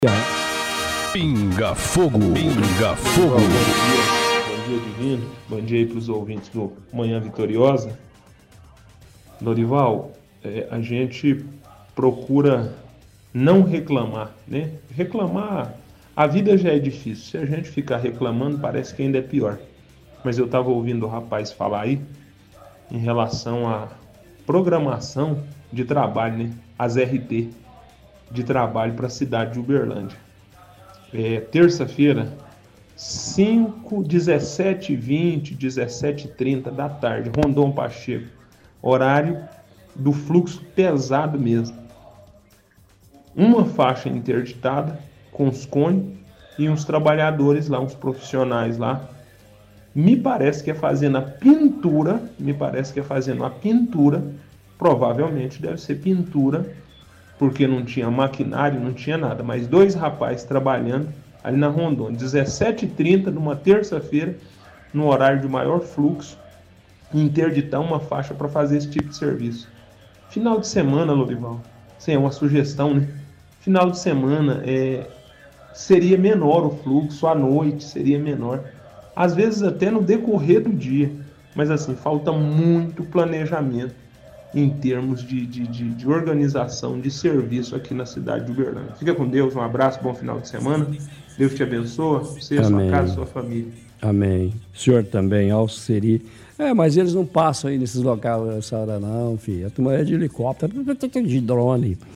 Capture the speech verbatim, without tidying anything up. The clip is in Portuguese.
Pinga Fogo, Pinga Fogo. Bom dia, bom dia divino, bom dia aí para os ouvintes do Manhã Vitoriosa. Dorival, é, a gente procura não reclamar, né? Reclamar, a vida já é difícil, se a gente ficar reclamando parece que ainda é pior. Mas eu estava ouvindo o rapaz falar aí em relação à programação de trabalho, né? As R T de trabalho para a cidade de Uberlândia. É, terça-feira, cinco, dezessete e vinte, dezessete e trinta da tarde, Rondon Pacheco, horário do fluxo pesado mesmo. Uma faixa interditada com os cones e uns trabalhadores lá, uns profissionais lá. Me parece que é fazendo a pintura, me parece que é fazendo a pintura, provavelmente deve ser pintura, porque não tinha maquinário, não tinha nada, mas dois rapazes trabalhando ali na Rondônia, dezessete e trinta, numa terça-feira, no horário de maior fluxo, interditar uma faixa para fazer esse tipo de serviço. Final de semana, Lorival, sim, é uma sugestão, né? Final de semana é, seria menor o fluxo, à noite seria menor, às vezes até no decorrer do dia, mas assim, falta muito planejamento em termos de, de, de, de organização, de serviço aqui na cidade de Uberlândia. Fica com Deus, um abraço, bom final de semana. Deus te abençoe, você, a sua casa, a sua família. Amém. O senhor também, Alceri. É, mas eles não passam aí nesses locais essa hora não, filho. A turma é de helicóptero, de drone.